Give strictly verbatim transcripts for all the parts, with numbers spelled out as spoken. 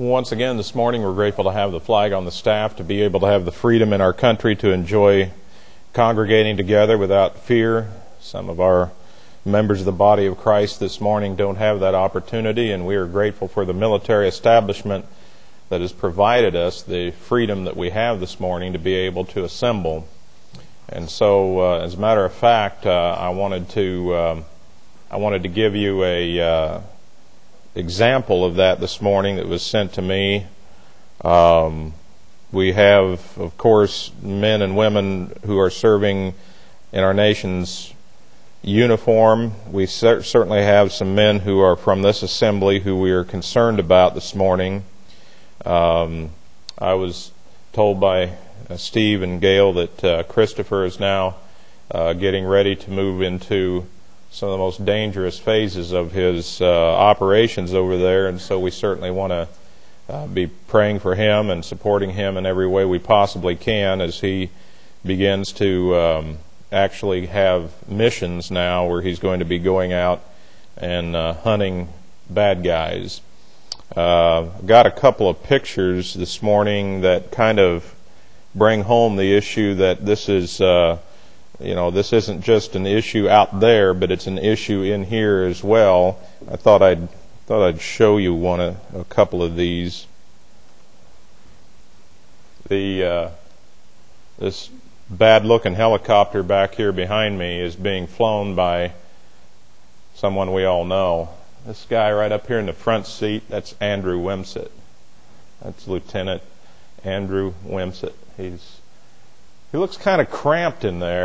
Once again this morning we're grateful to have the flag on the staff, to be able to have the freedom in our country to enjoy congregating together without fear. Some of our members of the body of Christ this morning don't have that opportunity, and we are grateful for the military establishment that has provided us the freedom that we have this morning to be able to assemble. And so, uh, as a matter of fact, uh, I wanted to um, I wanted to give you a uh, example of that this morning that was sent to me. Um, we have, of course, men and women who are serving in our nation's uniform. We cer- certainly have some men who are from this assembly who we are concerned about this morning. Um, I was told by uh, Steve and Gail that uh, Christopher is now uh, getting ready to move into some of the most dangerous phases of his uh, operations over there, and so we certainly want to uh, be praying for him and supporting him in every way we possibly can as he begins to um, actually have missions now where he's going to be going out and uh, hunting bad guys. Uh, got a couple of pictures this morning that kind of bring home the issue that this is uh, You know, this isn't just an issue out there, but it's an issue in here as well. I thought I'd thought I'd show you one, a, a couple of these. The uh, this bad-looking helicopter back here behind me is being flown by someone we all know. This guy right up here in the front seat, that's Andrew Wimsett. That's Lieutenant Andrew Wimsett. He's He looks kind of cramped in there.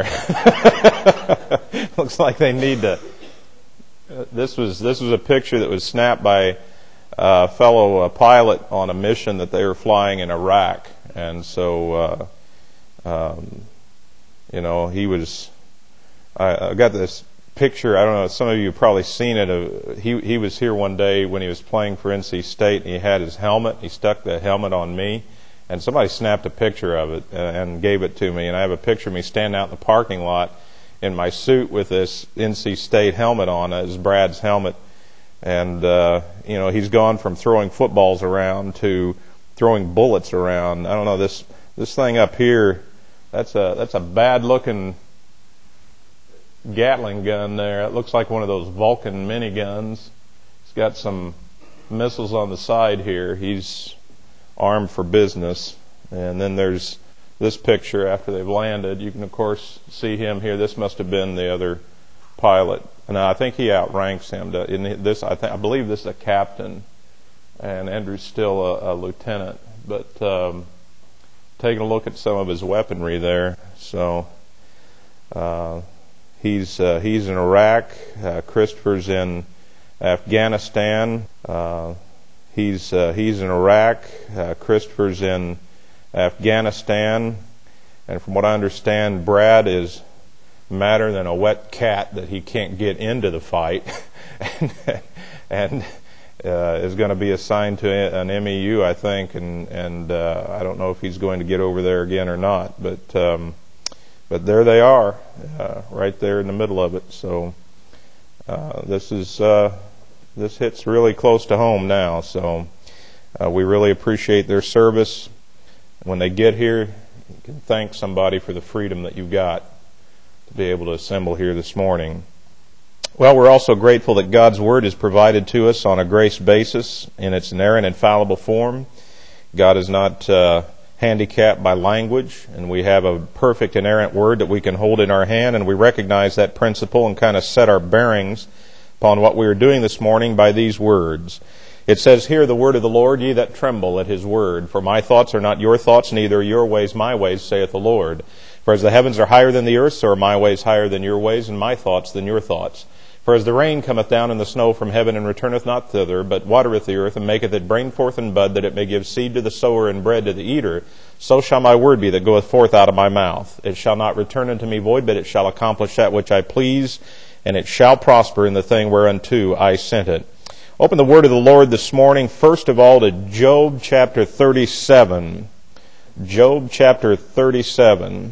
Looks like they need to. Uh, this was this was a picture that was snapped by a fellow uh, pilot on a mission that they were flying in Iraq, and so uh, um, you know he was. I, I got this picture. I don't know. Some of you have probably seen it. Uh, he he was here one day when he was playing for N C State, and he had his helmet. He stuck the helmet on me. And somebody snapped a picture of it and gave it to me. And I have a picture of me standing out in the parking lot in my suit with this N C State helmet on. It's Brad's helmet. And, uh, you know, he's gone from throwing footballs around to throwing bullets around. I don't know, this this thing up here, that's a, that's a bad-looking Gatling gun there. It looks like one of those Vulcan miniguns. It's got some missiles on the side here. He's armed for business. And then there's this picture after they've landed. You can of course see him here. This must have been the other pilot, and I think he outranks him. To, in this, I think I believe this is a captain, and Andrew's still a, a lieutenant. But um, taking a look at some of his weaponry there. So uh, he's uh, he's in Iraq. Uh, Christopher's in Afghanistan. Uh, He's uh, he's in Iraq. Uh, Christopher's in Afghanistan, and from what I understand, Brad is madder than a wet cat that he can't get into the fight, and, and uh, is going to be assigned to an M E U, I think, and and uh, I don't know if he's going to get over there again or not. But um, but there they are, uh, right there in the middle of it. So uh, this is. Uh, This hits really close to home now, so uh, we really appreciate their service. When they get here, you can thank somebody for the freedom that you've got to be able to assemble here this morning. Well, we're also grateful that God's Word is provided to us on a grace basis in its inerrant, infallible form. God is not uh, handicapped by language, and we have a perfect, inerrant Word that we can hold in our hand, and we recognize that principle and kind of set our bearings upon what we are doing this morning by these words. It says, "Hear the word of the Lord, ye that tremble at his word. For my thoughts are not your thoughts, neither are your ways my ways, saith the Lord. For as the heavens are higher than the earth, so are my ways higher than your ways, and my thoughts than your thoughts. For as the rain cometh down and the snow from heaven, and returneth not thither, but watereth the earth, and maketh it bring forth and bud, that it may give seed to the sower and bread to the eater, so shall my word be that goeth forth out of my mouth. It shall not return unto me void, but it shall accomplish that which I please, and it shall prosper in the thing whereunto I sent it." Open the word of the Lord this morning, first of all, to Job chapter thirty-seven. Job chapter thirty-seven.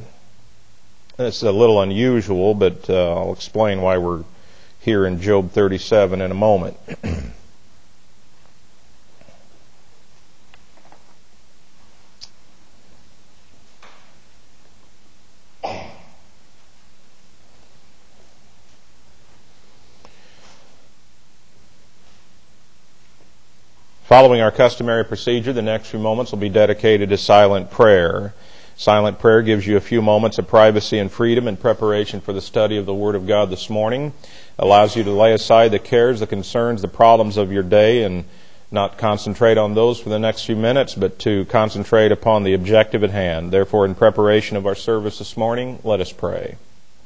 It's a little unusual, but uh, I'll explain why we're here in Job thirty-seven in a moment. Following our customary procedure, the next few moments will be dedicated to silent prayer. Silent prayer gives you a few moments of privacy and freedom in preparation for the study of the Word of God this morning. Allows you to lay aside the cares, the concerns, the problems of your day and not concentrate on those for the next few minutes, but to concentrate upon the objective at hand. Therefore, in preparation of our service this morning, let us pray.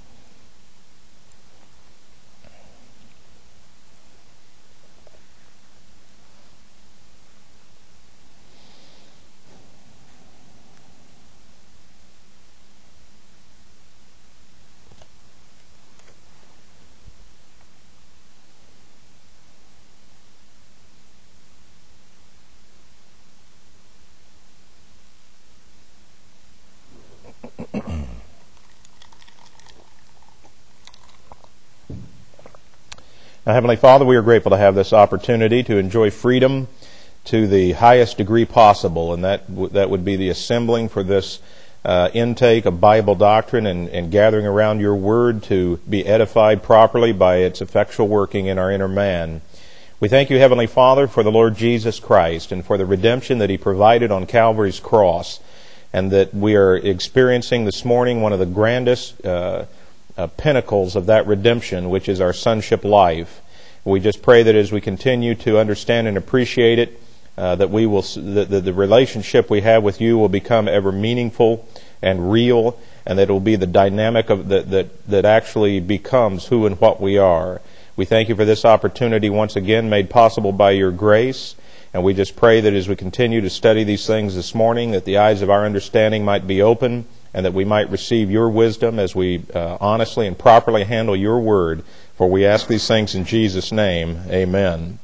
Now, Heavenly Father, we are grateful to have this opportunity to enjoy freedom to the highest degree possible, and that w- that would be the assembling for this uh, intake of Bible doctrine and, and gathering around your Word to be edified properly by its effectual working in our inner man. We thank you, Heavenly Father, for the Lord Jesus Christ and for the redemption that He provided on Calvary's cross, and that we are experiencing this morning one of the grandest uh, Uh, pinnacles of that redemption, which is our sonship life. We just pray that as we continue to understand and appreciate it, uh, that we will that the, the relationship we have with you will become ever meaningful and real, and that it will be the dynamic of that that that actually becomes who and what we are. We thank you for this opportunity once again made possible by your grace, and we just pray that as we continue to study these things this morning, that the eyes of our understanding might be open, and that we might receive your wisdom as we uh, honestly and properly handle your word. For we ask these things in Jesus' name. Amen.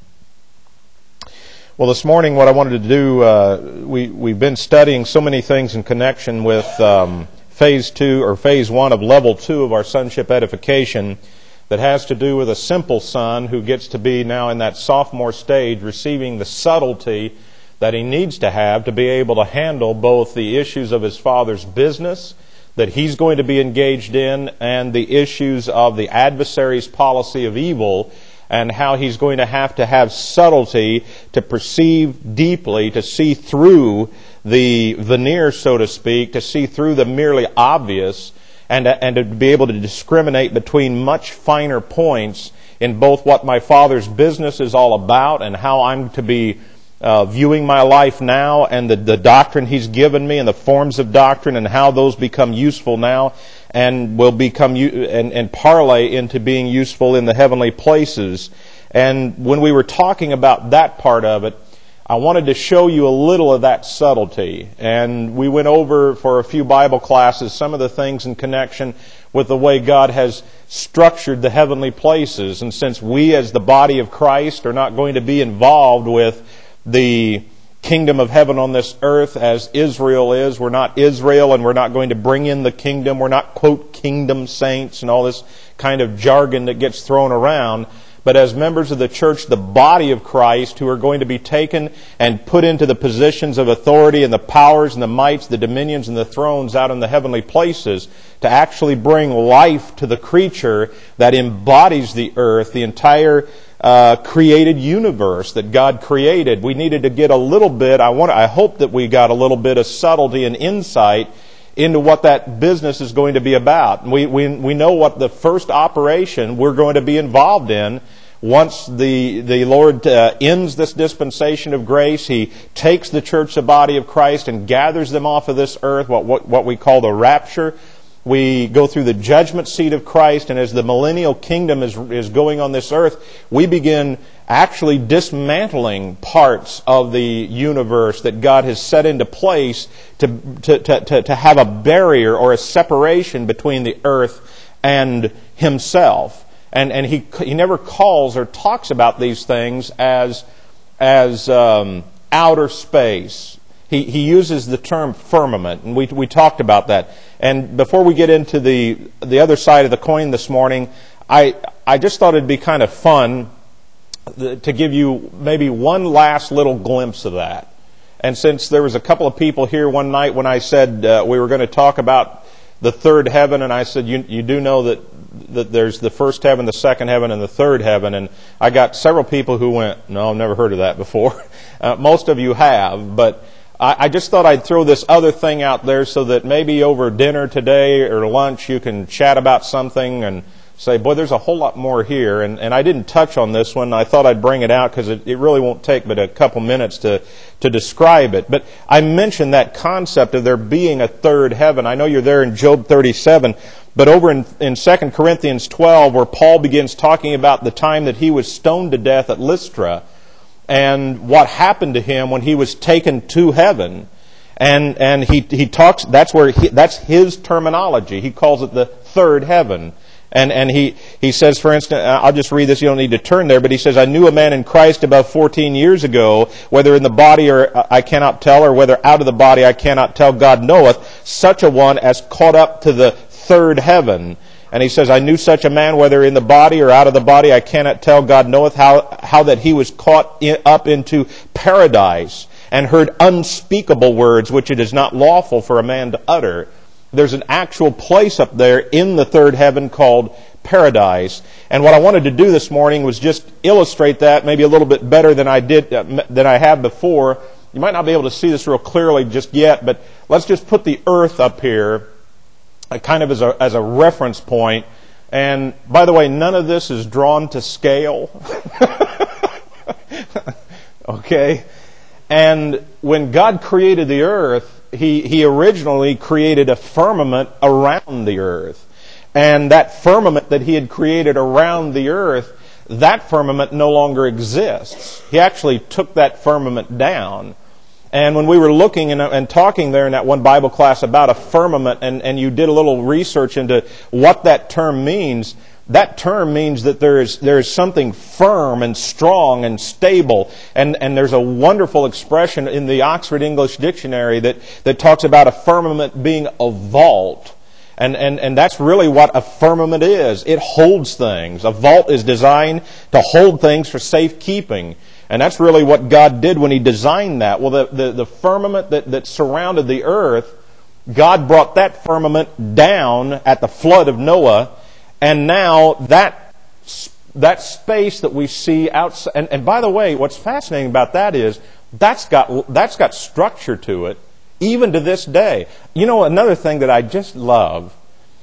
Well, this morning what I wanted to do, uh, we, we've been studying so many things in connection with um, phase two or phase one of level two of our sonship edification that has to do with a simple son who gets to be now in that sophomore stage receiving the subtlety that he needs to have to be able to handle both the issues of his father's business that he's going to be engaged in and the issues of the adversary's policy of evil, and how he's going to have to have subtlety to perceive deeply, to see through the veneer, so to speak, to see through the merely obvious, and to, and to be able to discriminate between much finer points in both what my father's business is all about and how I'm to be Uh, viewing my life now, and the, the doctrine He's given me and the forms of doctrine and how those become useful now and will become and, and parlay into being useful in the heavenly places. And when we were talking about that part of it, I wanted to show you a little of that subtlety. And we went over for a few Bible classes some of the things in connection with the way God has structured the heavenly places. And since we as the body of Christ are not going to be involved with the kingdom of heaven on this earth as Israel is. We're not Israel, and we're not going to bring in the kingdom. We're not, quote, kingdom saints and all this kind of jargon that gets thrown around. But as members of the church, the body of Christ, who are going to be taken and put into the positions of authority and the powers and the mights, the dominions and the thrones out in the heavenly places, to actually bring life to the creature that embodies the earth, the entire Uh, created universe that God created. We needed to get a little bit, I want, I hope that we got a little bit of subtlety and insight into what that business is going to be about. We, we, we know what the first operation we're going to be involved in once the, the Lord uh, ends this dispensation of grace. He takes the church, the body of Christ, and gathers them off of this earth, what, what, what we call the rapture. We go through the judgment seat of Christ, and as the millennial kingdom is, is going on this earth, we begin actually dismantling parts of the universe that God has set into place to, to, to, to have a barrier or a separation between the earth and Himself. And, and he, he never calls or talks about these things as, as um, outer space. He, he uses the term firmament, and we, we talked about that. And before we get into the the other side of the coin this morning, I I just thought it'd be kind of fun to give you maybe one last little glimpse of that. And since there was a couple of people here one night when I said uh, we were going to talk about the third heaven, and I said, you, you do know that that there's the first heaven, the second heaven, and the third heaven. And I got several people who went, no, I've never heard of that before. Uh, most of you have, but I, I just thought I'd throw this other thing out there so that maybe over dinner today or lunch you can chat about something and say, boy, there's a whole lot more here. And, and I didn't touch on this one. I thought I'd bring it out because it, it really won't take but a couple minutes to, to describe it. But I mentioned that concept of there being a third heaven. I know you're there in Job thirty-seven, but over in, in Second Corinthians twelve, where Paul begins talking about the time that he was stoned to death at Lystra and what happened to him when he was taken to heaven. And, and he, he talks, that's where he, that's his terminology. He calls it the third heaven. And and he, he says, for instance, I'll just read this, you don't need to turn there, but he says, I knew a man in Christ about fourteen years ago, whether in the body or I cannot tell, or whether out of the body I cannot tell, God knoweth, such a one as caught up to the third heaven. And he says, I knew such a man, whether in the body or out of the body, I cannot tell, God knoweth, how, how that he was caught in, up into paradise, and heard unspeakable words, which it is not lawful for a man to utter. There's an actual place up there in the third heaven called paradise. And what I wanted to do this morning was just illustrate that maybe a little bit better than I did, uh, than I have before. You might not be able to see this real clearly just yet, but let's just put the earth up here uh, kind of as a, as a reference point. And by the way, none of this is drawn to scale. Okay? And when God created the earth, He, he originally created a firmament around the earth. And that firmament that He had created around the earth, that firmament no longer exists. He actually took that firmament down. And when we were looking and, and talking there in that one Bible class about a firmament, and, and you did a little research into what that term means, that term means that there is there is something firm and strong and stable. And, and there's a wonderful expression in the Oxford English Dictionary that, that talks about a firmament being a vault. And, and, and that's really what a firmament is. It holds things. A vault is designed to hold things for safekeeping. And that's really what God did when He designed that. Well, the, the, the firmament that, that surrounded the earth, God brought that firmament down at the flood of Noah. And now that that space that we see outside, and, and by the way, what's fascinating about that is that's got that's got structure to it, even to this day. You know, another thing that I just love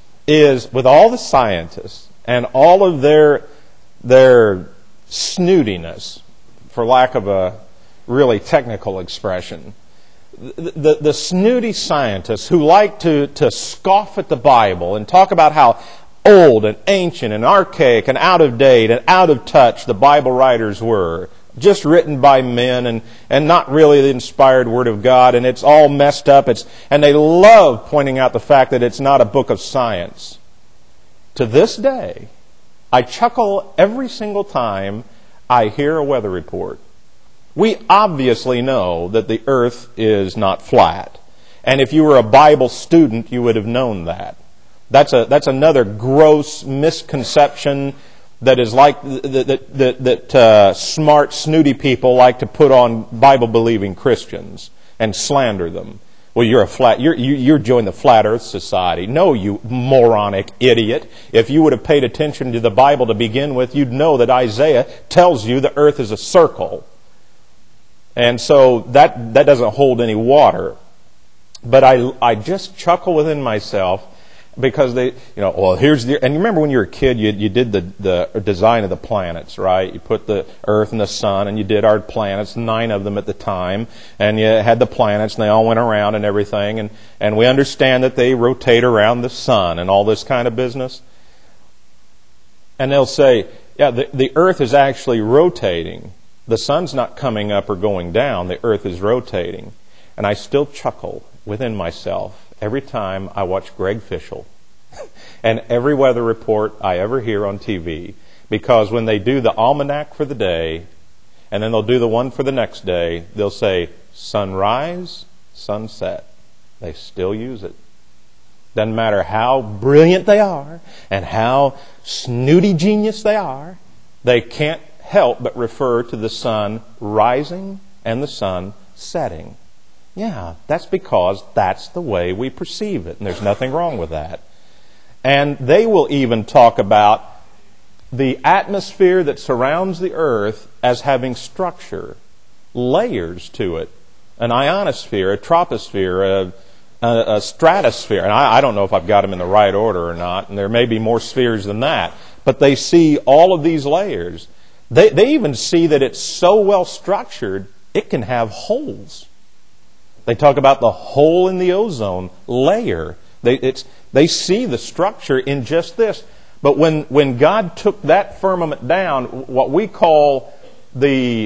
is with all the scientists and all of their their snootiness, for lack of a really technical expression, the, the, the snooty scientists who like to, to scoff at the Bible and talk about how old and ancient and archaic and out of date and out of touch the Bible writers were, just written by men and, and not really the inspired Word of God, and it's all messed up. It's and they love pointing out the fact that it's not a book of science. To this day, I chuckle every single time I hear a weather report. We obviously know that the earth is not flat. And if you were a Bible student, you would have known that. That's a that's another gross misconception that is like that that, that, that uh, smart, snooty people like to put on Bible-believing Christians and slander them. Well, you're a flat. You're you, you're joined the Flat Earth Society. No, you moronic idiot! If you would have paid attention to the Bible to begin with, you'd know that Isaiah tells you the earth is a circle, and so that that doesn't hold any water. But I I just chuckle within myself. Because they, you know, well, here's the, and you remember when you were a kid, you you did the, the design of the planets, right? You put the Earth and the Sun, and you did our planets, nine of them at the time, and you had the planets, and they all went around and everything, and, and we understand that they rotate around the Sun and all this kind of business. And they'll say, yeah, the, the Earth is actually rotating. The Sun's not coming up or going down. The Earth is rotating. And I still chuckle within myself every time I watch Greg Fishel and every weather report I ever hear on T V, because when they do the almanac for the day and then they'll do the one for the next day, they'll say sunrise, sunset. They still use it. Doesn't matter how brilliant they are and how snooty genius they are, they can't help but refer to the sun rising and the sun setting. Yeah, that's because that's the way we perceive it, and there's nothing wrong with that. And they will even talk about the atmosphere that surrounds the earth as having structure, layers to it, an ionosphere, a troposphere, a, a, a stratosphere. And I, I don't know if I've got them in the right order or not, and there may be more spheres than that. But they see all of these layers. They, they even see that it's so well structured, it can have holes. They talk about the hole in the ozone layer. They, it's, they see the structure in just this. But when, when God took that firmament down, what we call the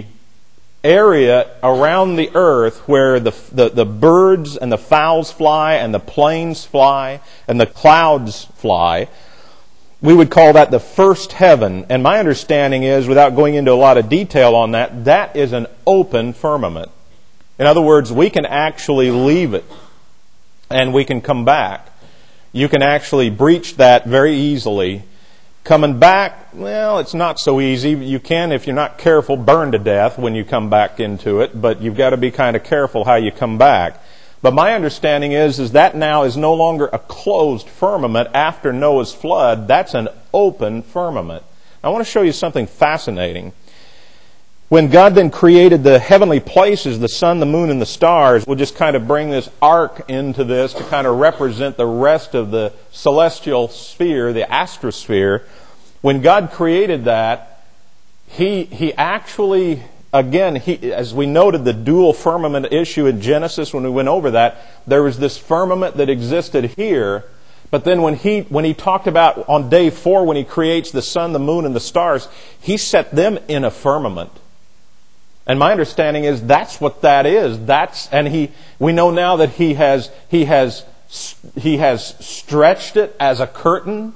area around the earth where the, the, the birds and the fowls fly and the planes fly and the clouds fly, we would call that the first heaven. And my understanding is, without going into a lot of detail on that, that is an open firmament. In other words, we can actually leave it and we can come back. You can actually breach that very easily. Coming back, well, it's not so easy. You can, if you're not careful, burn to death when you come back into it, but you've got to be kind of careful how you come back. But my understanding is, is that now is no longer a closed firmament after Noah's flood. That's an open firmament. I want to show you something fascinating. When God then created the heavenly places, the sun, the moon, and the stars, we'll just kind of bring this arc into this to kind of represent the rest of the celestial sphere, the astrosphere. When God created that, He, he actually, again, he, as we noted the dual firmament issue in Genesis when we went over that, there was this firmament that existed here. But then when he, when he talked about on day four, when He creates the sun, the moon, and the stars, He set them in a firmament. And my understanding is that's what that is. That's and he we know now that he has he has he has stretched it as a curtain.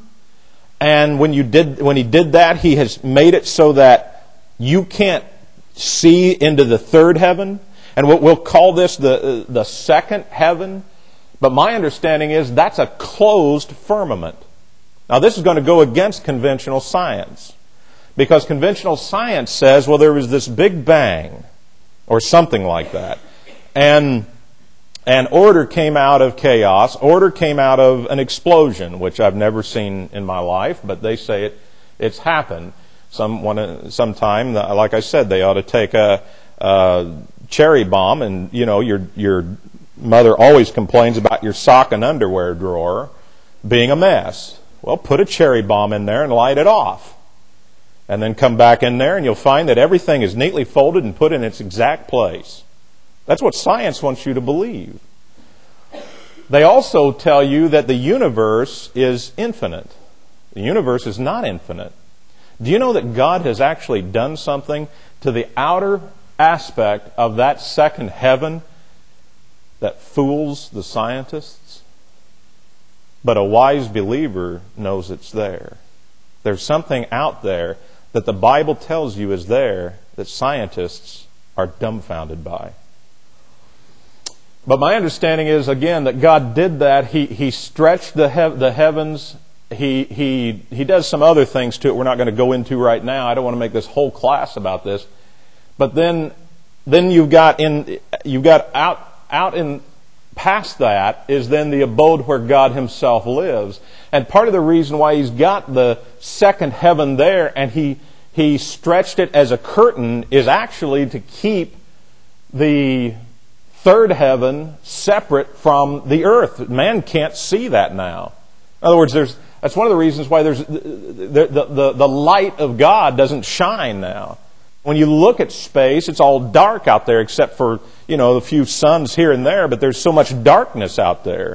And when you did when he did that, he has made it so that you can't see into the third heaven. And we'll call this the the second heaven. But my understanding is that's a closed firmament. Now this is going to go against conventional science. Because conventional science says, well, there was this big bang, or something like that. And, and order came out of chaos. Order came out of an explosion, which I've never seen in my life, but they say it, it's happened. Some, one, sometime, like I said, they ought to take a, a cherry bomb, and, you know, your, your mother always complains about your sock and underwear drawer being a mess. Well, put a cherry bomb in there and light it off. And then come back in there and you'll find that everything is neatly folded and put in its exact place. That's what science wants you to believe. They also tell you that the universe is infinite. The universe is not infinite. Do you know that God has actually done something to the outer aspect of that second heaven that fools the scientists? But a wise believer knows it's there. There's something out there that the Bible tells you is there that scientists are dumbfounded by. But my understanding is, again, that God did that. He He stretched the he- the heavens. He He He does some other things to it we're not going to go into right now. I don't want to make this whole class about this. But then then you've got in you've got out out in past that is then the abode where God Himself lives. And part of the reason why He's got the second heaven there and He He stretched it as a curtain is actually to keep the third heaven separate from the earth. Man can't see that now. In other words, there's that's one of the reasons why there's the, the, the, the light of God doesn't shine now. When you look at space, it's all dark out there except for, you know, a few suns here and there, but there's so much darkness out there.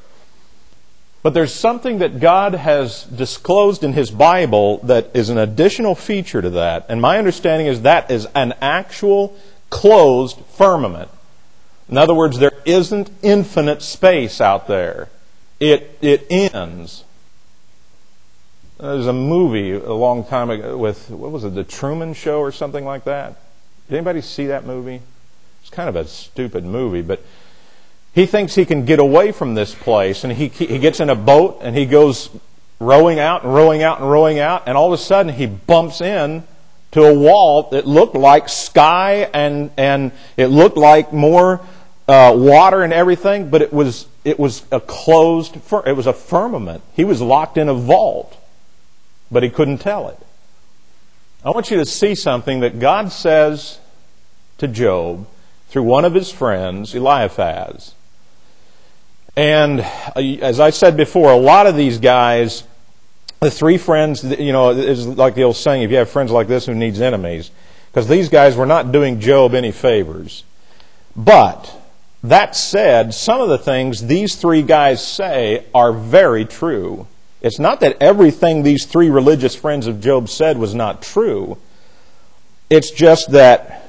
But there's something that God has disclosed in His Bible that is an additional feature to that. And my understanding is that is an actual closed firmament. In other words, there isn't infinite space out there. It it ends. There's a movie a long time ago with, what was it, The Truman Show or something like that? Did anybody see that movie? It's kind of a stupid movie, but he thinks he can get away from this place, and he he gets in a boat and he goes rowing out and rowing out and rowing out, and all of a sudden he bumps in to a wall that looked like sky and and it looked like more uh, water and everything, but it was it was a closed, it was a firmament. He was locked in a vault, but he couldn't tell it. I want you to see something that God says to Job through one of his friends, Eliphaz. And as I said before, a lot of these guys, the three friends, you know, is like the old saying, if you have friends like this, who needs enemies? Because these guys were not doing Job any favors. But, that said, some of the things these three guys say are very true. It's not that everything these three religious friends of Job said was not true. It's just that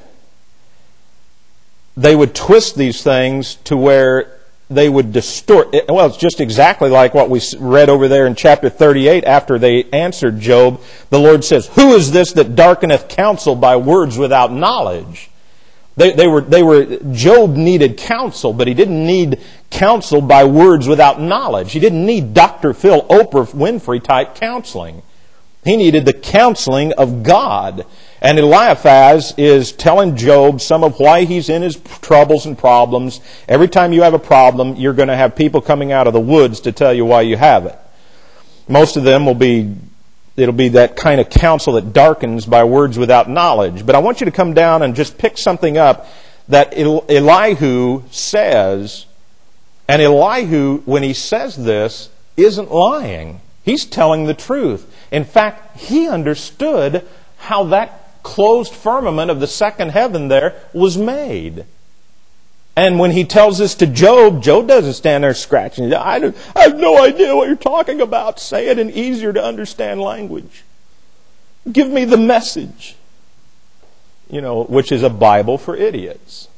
they would twist these things to where they would distort. Well, it's just exactly like what we read over there in chapter thirty-eight after they answered Job. The Lord says, "Who is this that darkeneth counsel by words without knowledge?" They, they were, they were, Job needed counsel, but he didn't need counsel by words without knowledge. He didn't need Doctor Phil, Oprah Winfrey type counseling. He needed the counseling of God. And Eliphaz is telling Job some of why he's in his troubles and problems. Every time you have a problem, you're going to have people coming out of the woods to tell you why you have it. Most of them will be, it'll be that kind of counsel that darkens by words without knowledge. But I want you to come down and just pick something up that Elihu says. And Elihu, when he says this, isn't lying. He's telling the truth. In fact, he understood how that closed firmament of the second heaven there was made. And when he tells this to Job, Job doesn't stand there scratching. I, don't, I have no idea what you're talking about. Say it in easier to understand language. Give me the message. You know, which is a Bible for idiots.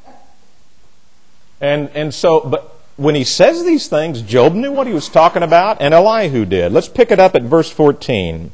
And and so, but when he says these things, Job knew what he was talking about, and Elihu did. Let's pick it up at verse fourteen.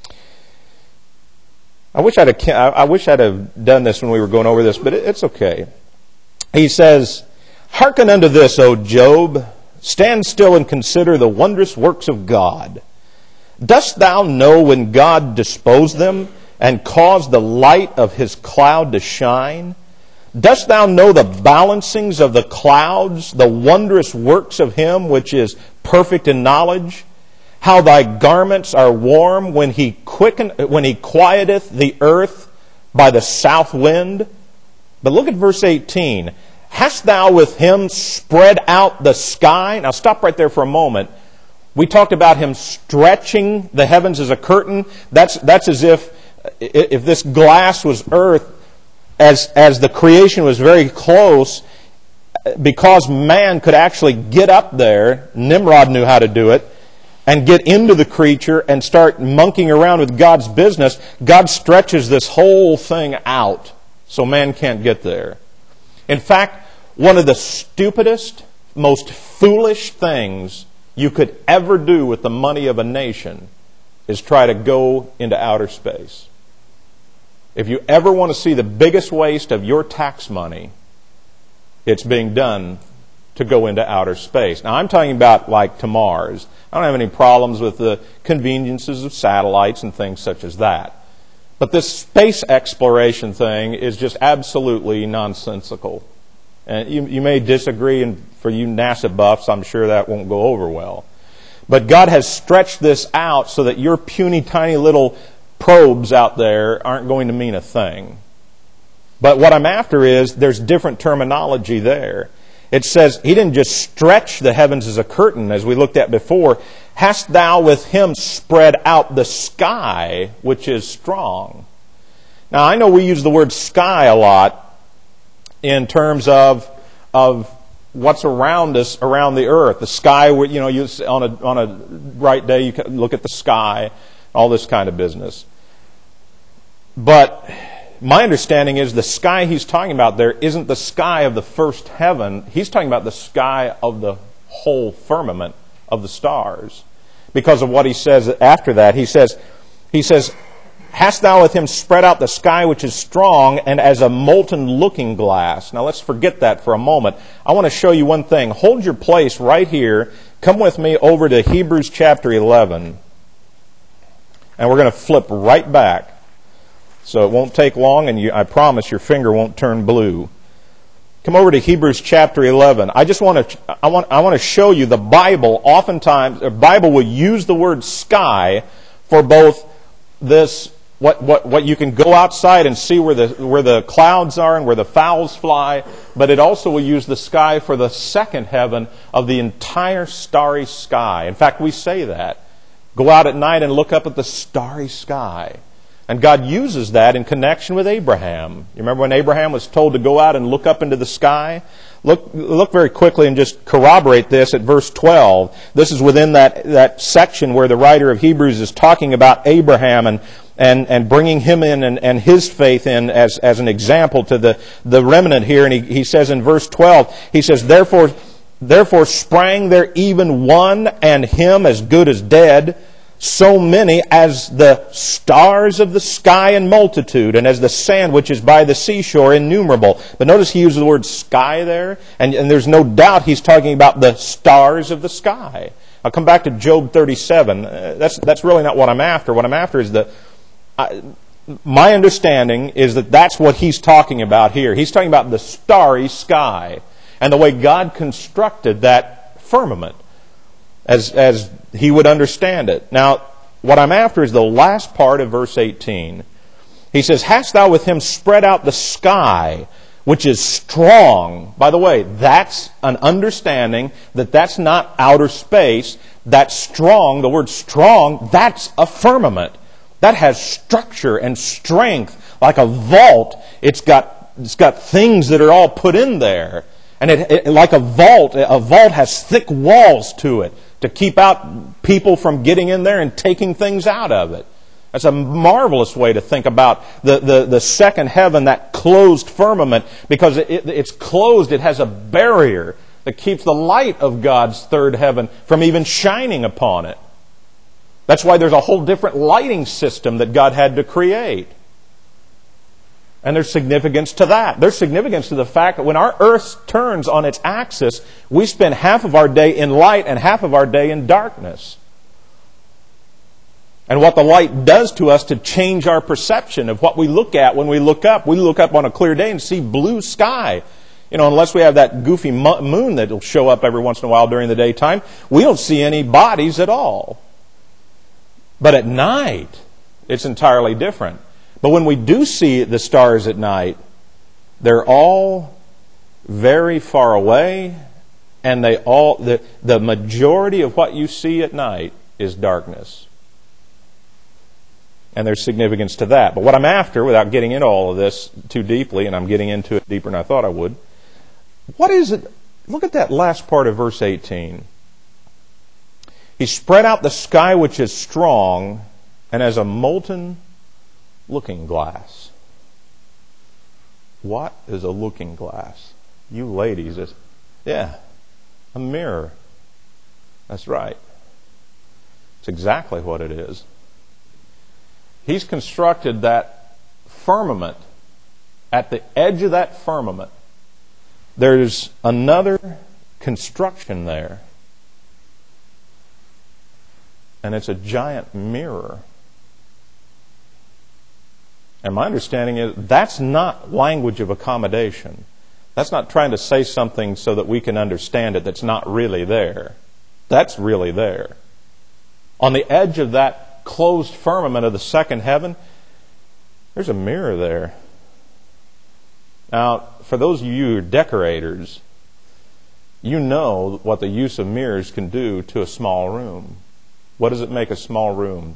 I wish I'd have, I wish I'd have done this when we were going over this, but it's okay. He says, "Hearken unto this, O Job. Stand still and consider the wondrous works of God. Dost thou know when God disposed them and caused the light of His cloud to shine? Dost thou know the balancings of the clouds, the wondrous works of Him which is perfect in knowledge? How thy garments are warm when he quicken, when he quieteth the earth by the south wind." But look at verse eighteen. "Hast thou with him spread out the sky?" Now stop right there for a moment. We talked about him stretching the heavens as a curtain. That's that's as if if this glass was earth, as as the creation was very close, because man could actually get up there. Nimrod knew how to do it. And get into the creature and start monkeying around with God's business. God stretches this whole thing out so man can't get there. In fact, one of the stupidest, most foolish things you could ever do with the money of a nation is try to go into outer space. If you ever want to see the biggest waste of your tax money, it's being done to go into outer space. Now, I'm talking about like to Mars. I don't have any problems with the conveniences of satellites and things such as that. But this space exploration thing is just absolutely nonsensical. And you, you may disagree, and for you NASA buffs, I'm sure that won't go over well. But God has stretched this out so that your puny, tiny little probes out there aren't going to mean a thing. But what I'm after is there's different terminology there. It says, He didn't just stretch the heavens as a curtain, as we looked at before. Hast thou with Him spread out the sky, which is strong? Now, I know we use the word sky a lot in terms of of what's around us, around the earth. The sky, you know, you, on a on a bright day, you can look at the sky, all this kind of business. But my understanding is the sky he's talking about there isn't the sky of the first heaven. He's talking about the sky of the whole firmament of the stars. Because of what he says after that. He says, he says, "Hast thou with him spread out the sky which is strong, and as a molten looking glass?" Now let's forget that for a moment. I want to show you one thing. Hold your place right here. Come with me over to Hebrews chapter eleven. And we're going to flip right back. So it won't take long, and you, I promise your finger won't turn blue. Come over to Hebrews chapter eleven. I just want to I want I want to show you the Bible. Oftentimes, the Bible will use the word sky for both this what what what you can go outside and see where the where the clouds are and where the fowls fly, but it also will use the sky for the second heaven of the entire starry sky. In fact, we say that. Go out at night and look up at the starry sky. And God uses that in connection with Abraham. You remember when Abraham was told to go out and look up into the sky? Look, look very quickly and just corroborate this at verse twelve. This is within that, that section where the writer of Hebrews is talking about Abraham and, and, and bringing him in and, and his faith in as, as an example to the, the remnant here. And he, he says in verse twelve, he says, Therefore, therefore sprang there even one, and him as good as dead, so many as the stars of the sky in multitude, and as the sand which is by the seashore innumerable. But notice he uses the word sky there, and, and there's no doubt he's talking about the stars of the sky. I'll come back to Job thirty-seven. Uh, that's that's really not what I'm after. What I'm after is the... I, my understanding is that that's what he's talking about here. He's talking about the starry sky and the way God constructed that firmament as as he would understand it. Now, what I'm after is the last part of verse eighteen. He says, Hast thou with him spread out the sky, which is strong? By the way, that's an understanding that that's not outer space. That's strong. The word strong, that's a firmament. That has structure and strength, like a vault. It's got it's got things that are all put in there. And it, it like a vault, a vault has thick walls to it to keep out people from getting in there and taking things out of it. That's a marvelous way to think about the, the, the second heaven, that closed firmament, because it, it, it's closed. It has a barrier that keeps the light of God's third heaven from even shining upon it. That's why there's a whole different lighting system that God had to create. And there's significance to that. There's significance to the fact that when our earth turns on its axis, we spend half of our day in light and half of our day in darkness. And what the light does to us to change our perception of what we look at when we look up. We look up on a clear day and see blue sky. You know, unless we have that goofy moon that will show up every once in a while during the daytime, we don't see any bodies at all. But at night, it's entirely different. But when we do see the stars at night, they're all very far away, and they all the, the majority of what you see at night is darkness. And there's significance to that. But what I'm after, without getting into all of this too deeply, and I'm getting into it deeper than I thought I would, what is it? Look at that last part of verse eighteen. He spread out the sky which is strong, and as a molten looking glass. What is a looking glass? You ladies, it's, yeah, a mirror. That's right. It's exactly what it is. He's constructed that firmament. At the edge of that firmament, there's another construction there. And it's a giant mirror. And my understanding is that's not language of accommodation. That's not trying to say something so that we can understand it that's not really there. That's really there. On the edge of that closed firmament of the second heaven, there's a mirror there. Now, for those of you who are decorators, you know what the use of mirrors can do to a small room. What does it make a small room?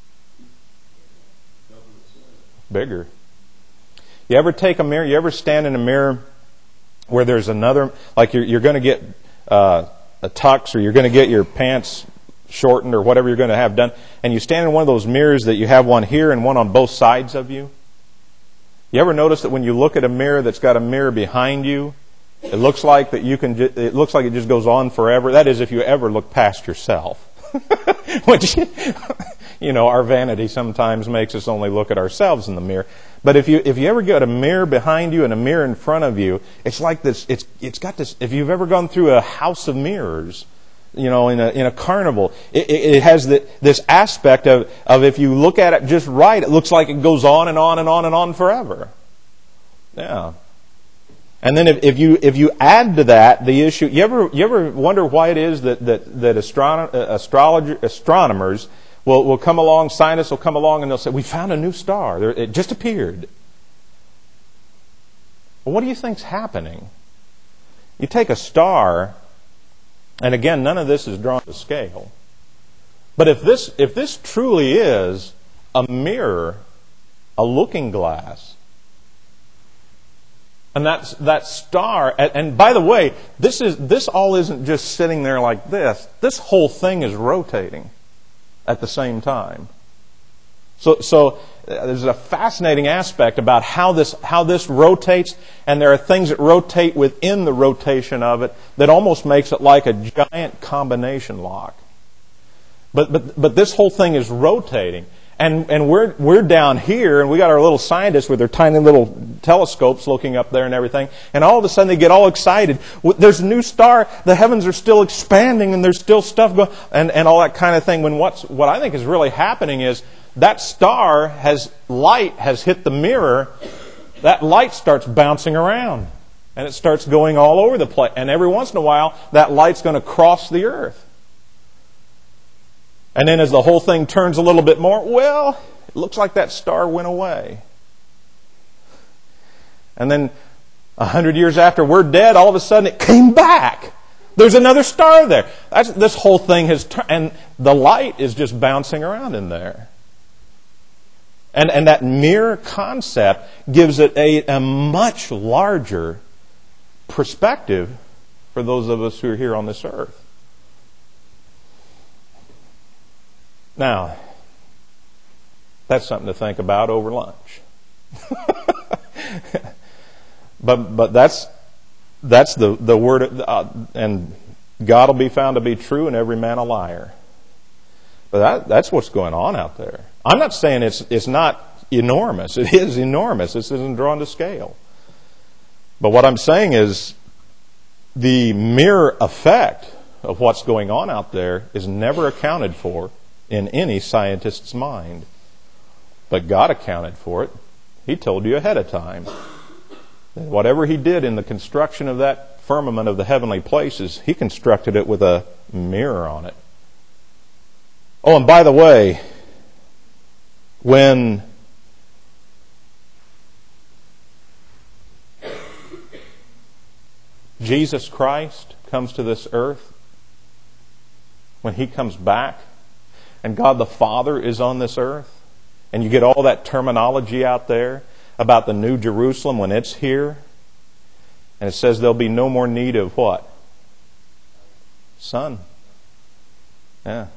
Bigger. You ever take a mirror, you ever stand in a mirror where there's another, like you're, you're going to get uh, a tux, or you're going to get your pants shortened, or whatever you're going to have done, and you stand in one of those mirrors that you have one here and one on both sides of you? You ever notice that when you look at a mirror that's got a mirror behind you, it looks like that you can, ju- it looks like it just goes on forever? That is, if you ever look past yourself. Which, you know, our vanity sometimes makes us only look at ourselves in the mirror. But if you if you ever got a mirror behind you and a mirror in front of you, it's like this. It's it's got this. If you've ever gone through a house of mirrors, you know, in a in a carnival, it, it has the, this aspect of of if you look at it just right, it looks like it goes on and on and on and on forever. Yeah. And then if, if you if you add to that the issue, you ever you ever wonder why it is that that that astrono- astrologer, astronomers will will come along, scientists will come along, and they'll say, "We found a new star. There, it just appeared." Well, what do you think's happening? You take a star, and again, none of this is drawn to scale. But if this if this truly is a mirror, a looking glass, and that's that star, and, and by the way, this is this all isn't just sitting there like this. This whole thing is rotating at the same time. So, so uh, there's a fascinating aspect about how this how this rotates, and there are things that rotate within the rotation of it that almost makes it like a giant combination lock. But but but this whole thing is rotating. And and we're we're down here, and we got our little scientists with their tiny little telescopes looking up there and everything. And all of a sudden they get all excited. There's a new star. The heavens are still expanding, and there's still stuff going, and and all that kind of thing. When what's what I think is really happening is that star has light has hit the mirror. That light starts bouncing around, and it starts going all over the place. And every once in a while, that light's going to cross the earth. And then as the whole thing turns a little bit more, well, it looks like that star went away. And then a hundred years after we're dead, all of a sudden it came back. There's another star there. That's, this whole thing has turned, and the light is just bouncing around in there. And, and that mirror concept gives it a, a much larger perspective for those of us who are here on this earth. Now, that's something to think about over lunch. but but that's that's the the word, of, uh, and God will be found to be true, and every man a liar. But that that's what's going on out there. I'm not saying it's it's not enormous. It is enormous. This isn't drawn to scale. But what I'm saying is the mirror effect of what's going on out there is never accounted for in any scientist's mind. But God accounted for it. He told you ahead of time. And whatever He did in the construction of that firmament of the heavenly places, He constructed it with a mirror on it. Oh, and by the way, when Jesus Christ comes to this earth, when He comes back, and God the Father is on this earth, and you get all that terminology out there about the New Jerusalem when it's here, and it says there'll be no more need of what? Sun. Yeah.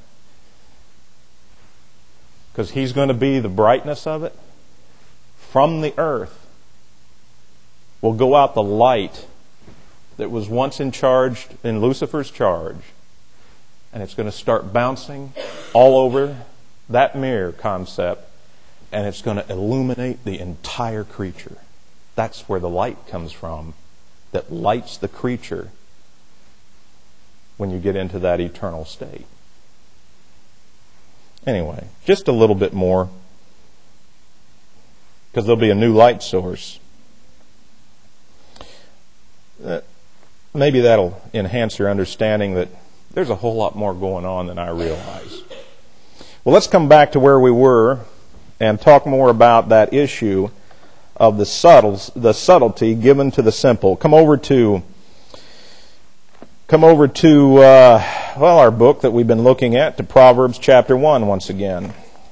Because He's going to be the brightness of it. From the earth will go out the light that was once in charge, in Lucifer's charge. And it's going to start bouncing all over that mirror concept, and it's going to illuminate the entire creature. That's where the light comes from, that lights the creature when you get into that eternal state. Anyway, just a little bit more, because there'll be a new light source. Uh, maybe that'll enhance your understanding that there's a whole lot more going on than I realize. Well, let's come back to where we were and talk more about that issue of the subtle, the subtlety given to the simple. Come over to, come over to, uh, well, our book that we've been looking at, to Proverbs chapter one once again.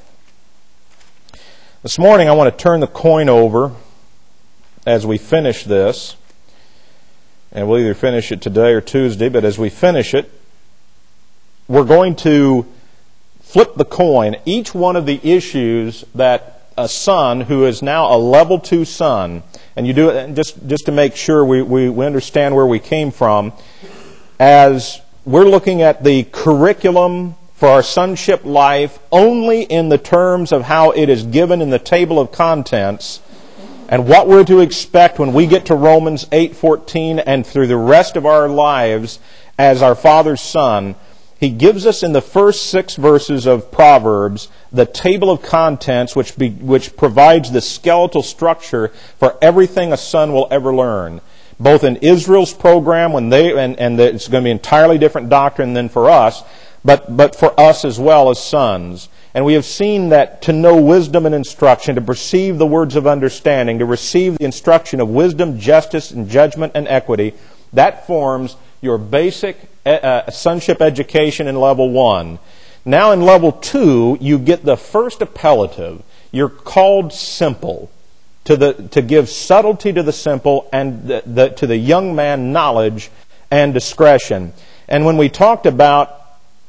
This morning I want to turn the coin over as we finish this, and we'll either finish it today or Tuesday, but as we finish it, we're going to flip the coin. Each one of the issues that a son who is now a level two son, and you do it just, just to make sure we, we, we understand where we came from, as we're looking at the curriculum for our sonship life only in the terms of how it is given in the table of contents, and what we're to expect when we get to Romans eight fourteen and through the rest of our lives as our Father's son. He gives us in the first six verses of Proverbs the table of contents which be, which provides the skeletal structure for everything a son will ever learn. both in Israel's program when they and, and it's going to be entirely different doctrine than for us, but but for us as well as sons. And we have seen that to know wisdom and instruction, to perceive the words of understanding, to receive the instruction of wisdom, justice, and judgment and equity, that forms your basic uh, sonship education in level one. Now in level two, you get the first appellative. You're called simple, to the to give subtlety to the simple, and the, the, to the young man knowledge and discretion. And when we talked about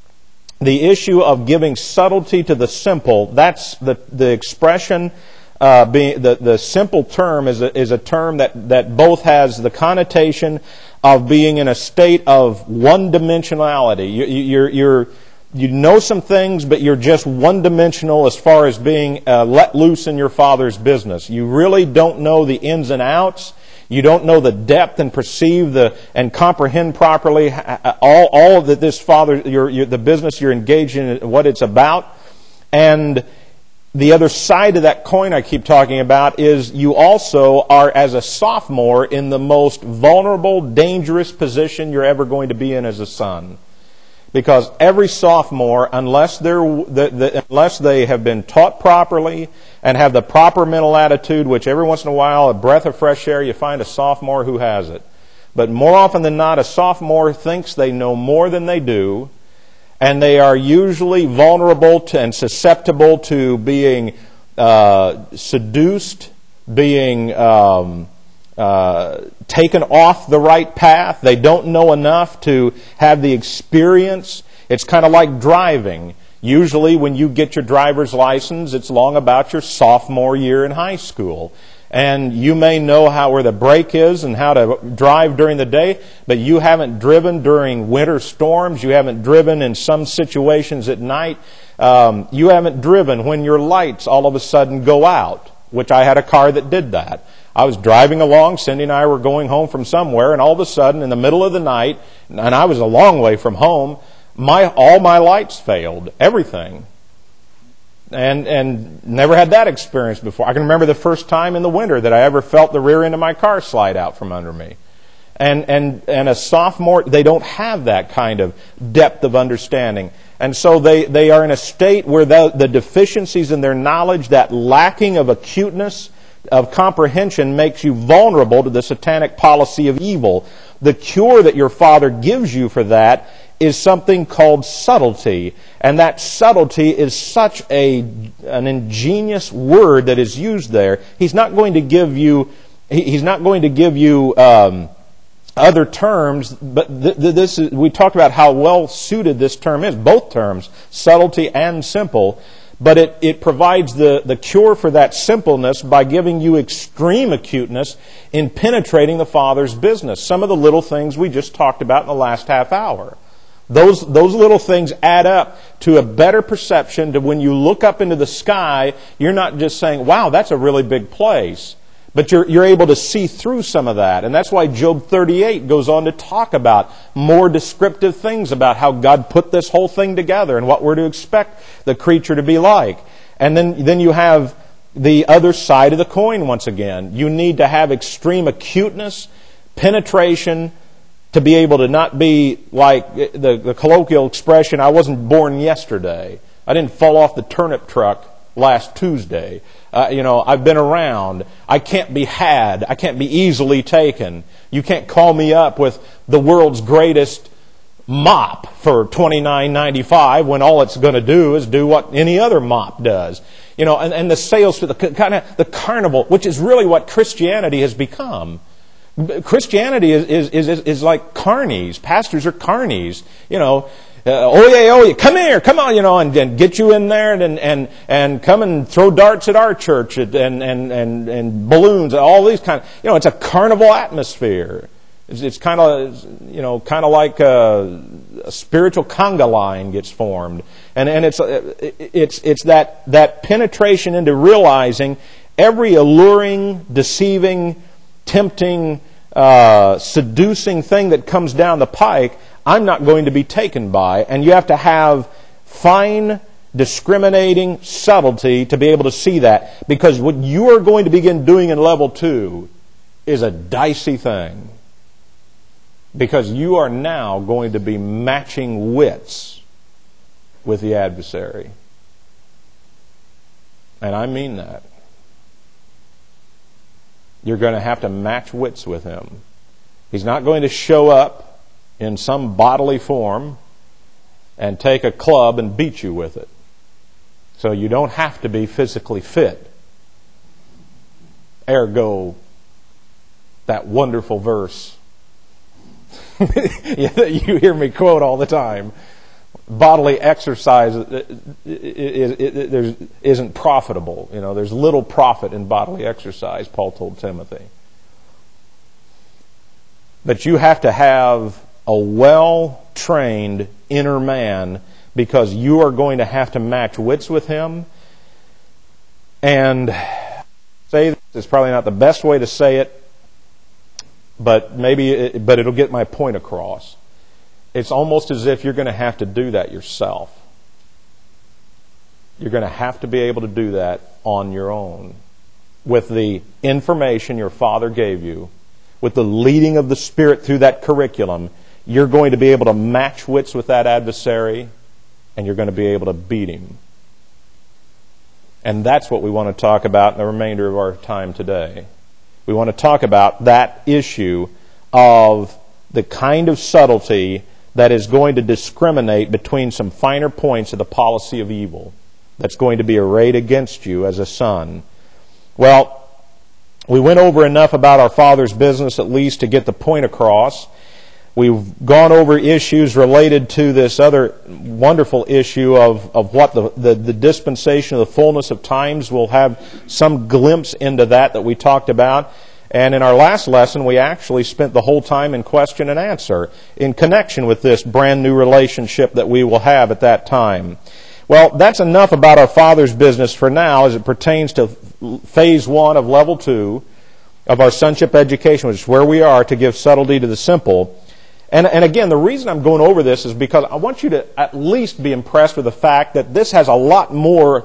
the issue of giving subtlety to the simple, that's the the expression. Uh, being the the simple term is a, is a term that that both has the connotation of being in a state of one dimensionality. You, you're you're You know some things, but you're just one-dimensional as far as being uh, let loose in your Father's business. You really don't know the ins and outs. You don't know the depth and perceive the and comprehend properly all all that this Father, your, your the business you're engaged in, what it's about. And the other side of that coin I keep talking about is you also are, as a sophomore, in the most vulnerable, dangerous position you're ever going to be in as a son. Because every sophomore, unless they're the, the, unless they have been taught properly and have the proper mental attitude, which every once in a while, a breath of fresh air, you find a sophomore who has it. But more often than not, a sophomore thinks they know more than they do, and they are usually vulnerable to and susceptible to being uh, seduced, being um, Uh, taken off the right path. They don't know enough to have the experience. It's kind of like driving. Usually when you get your driver's license, it's long about your sophomore year in high school. And you may know how where the brake is and how to drive during the day, but you haven't driven during winter storms. You haven't driven in some situations at night. Um, you haven't driven when your lights all of a sudden go out, which I had a car that did that. I was driving along, Cindy and I were going home from somewhere, and all of a sudden, in the middle of the night, and I was a long way from home, my all my lights failed, everything. And and never had that experience before. I can remember the first time in the winter that I ever felt the rear end of my car slide out from under me. And and and a sophomore, they don't have that kind of depth of understanding. And so they, they are in a state where the, the deficiencies in their knowledge, that lacking of acuteness, of comprehension, makes you vulnerable to the satanic policy of evil. The cure that your Father gives you for that is something called subtlety. And that subtlety is such a an ingenious word that is used there. He's not going to give you, he's not going to give you um, other terms, but th- th- this is, we talked about how well suited this term is, both terms, subtlety and simple. But it, it provides the, the cure for that simpleness by giving you extreme acuteness in penetrating the Father's business. Some of the little things we just talked about in the last half hour. Those, those little things add up to a better perception to when you look up into the sky, you're not just saying, wow, that's a really big place. But you're, you're able to see through some of that. And that's why Job thirty-eight goes on to talk about more descriptive things about how God put this whole thing together and what we're to expect the creature to be like. And then, then you have the other side of the coin once again. You need to have extreme acuteness, penetration, to be able to not be like the, the colloquial expression, I wasn't born yesterday. I didn't fall off the turnip truck last Tuesday. Uh, you know, I've been around. I can't be had. I can't be easily taken. You can't call me up with the world's greatest mop for twenty-nine ninety-five when all it's going to do is do what any other mop does. You know, and, and the sales for the kind of the carnival, which is really what Christianity has become. Christianity is is is, is like carnies. Pastors are carnies. You know. Uh, oh yeah, oh yeah, come here, come on, you know, and, and get you in there and, and and come and throw darts at our church and and and, and balloons, all these kind of, you know, it's a carnival atmosphere. It's, it's kind of, you know, kind of like a, a spiritual conga line gets formed, and and it's it's it's that that penetration into realizing every alluring, deceiving, tempting, uh, seducing thing that comes down the pike, I'm not going to be taken by. And you have to have fine, discriminating subtlety to be able to see that. Because what you are going to begin doing in level two is a dicey thing. Because you are now going to be matching wits with the adversary. And I mean that. You're going to have to match wits with him. He's not going to show up in some bodily form and take a club and beat you with it. So you don't have to be physically fit. Ergo, that wonderful verse that you hear me quote all the time. Bodily exercise isn't profitable. You know, there's little profit in bodily exercise, Paul told Timothy. But you have to have a well-trained inner man, because you are going to have to match wits with him. And say this is probably not the best way to say it, but maybe it, but it'll get my point across. It's almost as if you're going to have to do that yourself. You're going to have to be able to do that on your own, with the information your Father gave you, with the leading of the Spirit through that curriculum. You're going to be able to match wits with that adversary, and you're going to be able to beat him. And that's what we want to talk about in the remainder of our time today. We want to talk about that issue of the kind of subtlety that is going to discriminate between some finer points of the policy of evil that's going to be arrayed against you as a son. Well, we went over enough about our Father's business at least to get the point across. We've gone over issues related to this other wonderful issue of, of what the, the, the dispensation of the fullness of times. We'll have some glimpse into that that we talked about. And in our last lesson, we actually spent the whole time in question and answer in connection with this brand new relationship that we will have at that time. Well, that's enough about our Father's business for now as it pertains to phase one of level two of our sonship education, which is where we are to give subtlety to the simple. And, and again, the reason I'm going over this is because I want you to at least be impressed with the fact that this has a lot more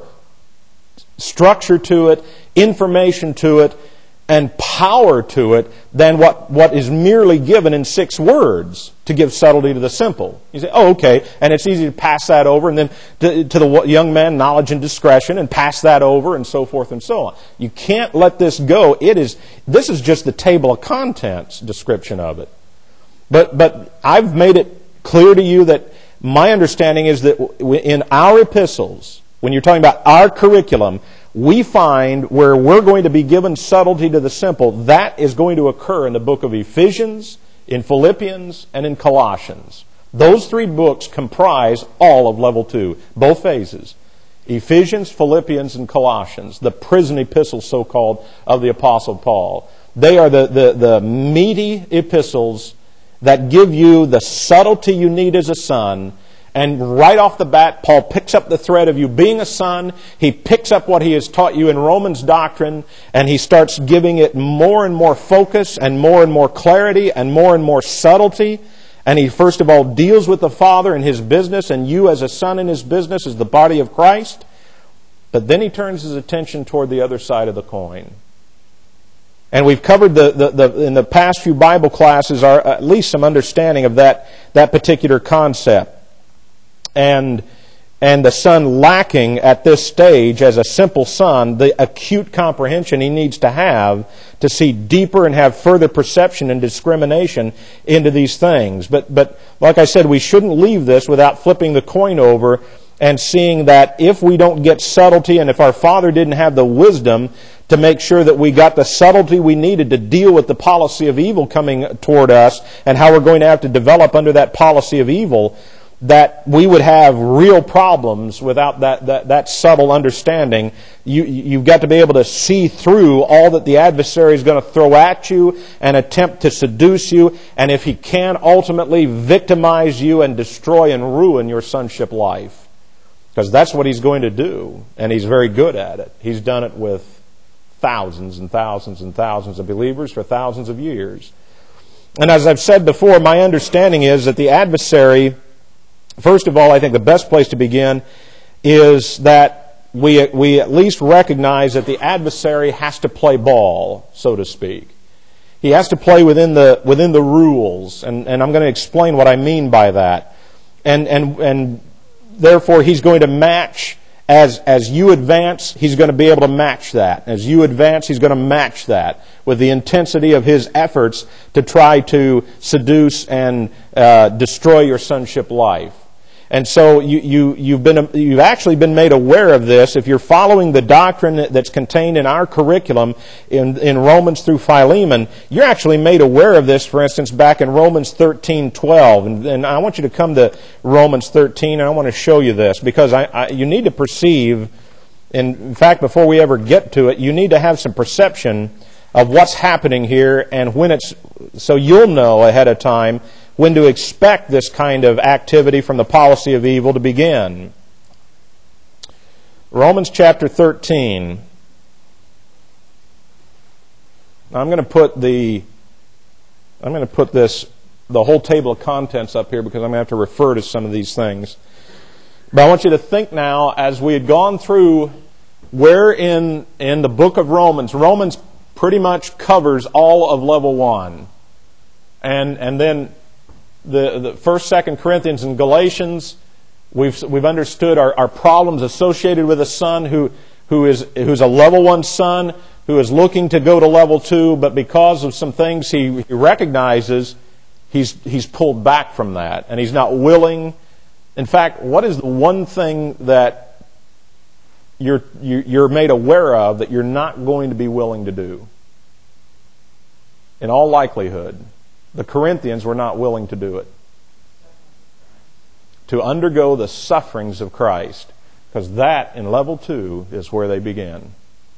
structure to it, information to it, and power to it than what, what is merely given in six words to give subtlety to the simple. You say, oh, okay, and it's easy to pass that over, and then to, to the young man, knowledge and discretion, and pass that over, and so forth and so on. You can't let this go. It is, this is just the table of contents description of it. But but I've made it clear to you that my understanding is that in our epistles, when you're talking about our curriculum, we find where we're going to be given subtlety to the simple, that is going to occur in the book of Ephesians, in Philippians, and in Colossians. Those three books comprise all of level two, both phases. Ephesians, Philippians, and Colossians, the prison epistles, so-called, of the Apostle Paul. They are the, the, the meaty epistles that give you the subtlety you need as a son. And right off the bat, Paul picks up the thread of you being a son. He picks up what he has taught you in Romans doctrine, and he starts giving it more and more focus and more and more clarity and more and more subtlety. And he first of all deals with the Father and his business, and you as a son in his business as the body of Christ. But then he turns his attention toward the other side of the coin. And we've covered the, the, the in the past few Bible classes our, at least some understanding of that, that particular concept. And and the son lacking at this stage as a simple son, the acute comprehension he needs to have to see deeper and have further perception and discrimination into these things. But but like I said, we shouldn't leave this without flipping the coin over and seeing that if we don't get subtlety, and if our Father didn't have the wisdom to make sure that we got the subtlety we needed to deal with the policy of evil coming toward us and how we're going to have to develop under that policy of evil, that we would have real problems without that, that, that subtle understanding. You, you've got to be able to see through all that the adversary is going to throw at you and attempt to seduce you, and if he can, ultimately victimize you and destroy and ruin your sonship life. Because that's what he's going to do, and he's very good at it. He's done it with thousands and thousands and thousands of believers for thousands of years. And as I've said before, my understanding is that the adversary, first of all, I think the best place to begin is that we we at least recognize that the adversary has to play ball, so to speak. He has to play within the within the rules, and, and I'm going to explain what I mean by that. And and and therefore he's going to match as as you advance, he's going to be able to match that. As you advance, he's going to match that with the intensity of his efforts to try to seduce and uh, destroy your sonship life. And so you, you, you've been, you've actually been made aware of this if you're following the doctrine that's contained in our curriculum in, in Romans through Philemon. You're actually made aware of this, for instance, back in Romans thirteen twelve. And, and I want you to come to Romans thirteen, and I want to show you this, because I, I, you need to perceive, in fact, before we ever get to it, you need to have some perception of what's happening here, and when it's, so you'll know ahead of time when to expect this kind of activity from the policy of evil to begin. Romans chapter thirteen. Now I'm going to put the I'm going to put this the whole table of contents up here, because I'm going to have to refer to some of these things. But I want you to think now, as we had gone through where in in the book of Romans, Romans pretty much covers all of level one. And and then The, the First, Second Corinthians, and Galatians, we've we've understood our, our problems associated with a son who who is who's a level one son who is looking to go to level two, but because of some things he, he recognizes, he's he's pulled back from that, and he's not willing. In fact, what is the one thing that you're you, you're made aware of that you're not going to be willing to do? In all likelihood, the Corinthians were not willing to do it. To undergo the sufferings of Christ. Because that, in level two, is where they begin.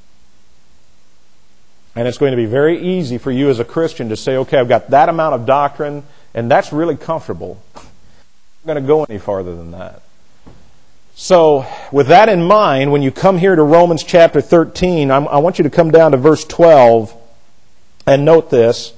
And it's going to be very easy for you as a Christian to say, okay, I've got that amount of doctrine, and that's really comfortable. I'm not going to go any farther than that. So, with that in mind, when you come here to Romans chapter thirteen, I'm, I want you to come down to verse twelve and note this.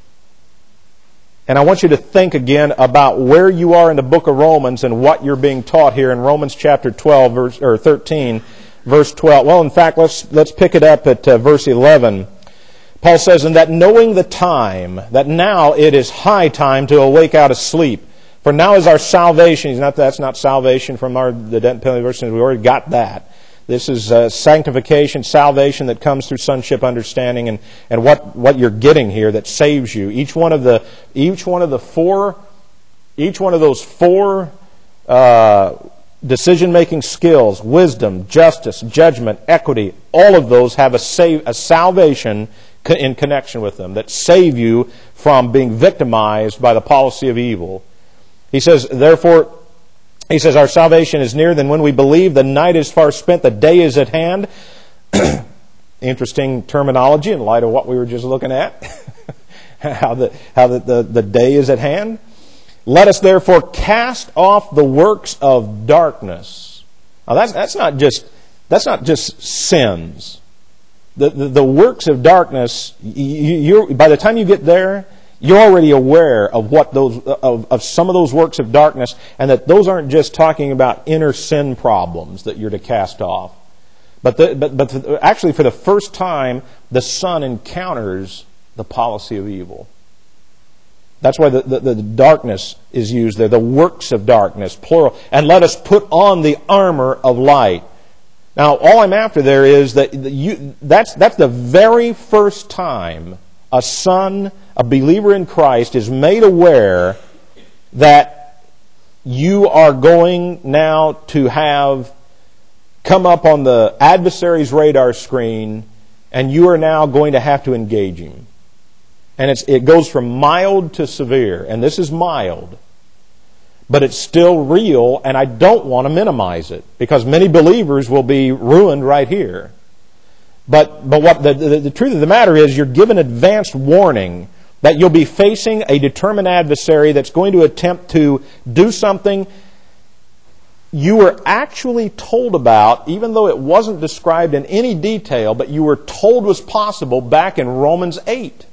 And I want you to think again about where you are in the book of Romans and what you're being taught here in Romans chapter twelve, verse, or thirteen, verse twelve. Well, in fact, let's let's pick it up at uh, verse eleven. Paul says, "And that knowing the time, that now it is high time to awake out of sleep. For now is our salvation." He's not, that's not salvation from our the debt and penalty verses. We already got that. This is uh, sanctification, salvation that comes through sonship understanding, and, and what, what you're getting here that saves you. Each one of the each one of the four, each one of those four uh, decision-making skills, wisdom, justice, judgment, equity, all of those have a save, a salvation in connection with them that save you from being victimized by the policy of evil. He says, therefore. He says, our salvation is nearer than when we believe. The night is far spent. The day is at hand. Interesting terminology in light of what we were just looking at. how the, how the, the, the day is at hand. Let us therefore cast off the works of darkness. Now that's, that's not just, that's not just sins. The, the, the works of darkness, you, you're, by the time you get there, you're already aware of what those of, of some of those works of darkness, and that those aren't just talking about inner sin problems that you're to cast off. But the, but but actually, for the first time, the Son encounters the policy of evil. That's why the, the, the darkness is used there, the works of darkness, plural. And let us put on the armor of light. Now, all I'm after there is that you, that's that's the very first time a son, a believer in Christ, is made aware that you are going now to have come up on the adversary's radar screen, and you are now going to have to engage him. And it's, it goes from mild to severe, and this is mild. But it's still real, and I don't want to minimize it, because many believers will be ruined right here. But but what the, the, the truth of the matter is, you're given advanced warning that you'll be facing a determined adversary that's going to attempt to do something you were actually told about, even though it wasn't described in any detail, but you were told was possible back in Romans eight.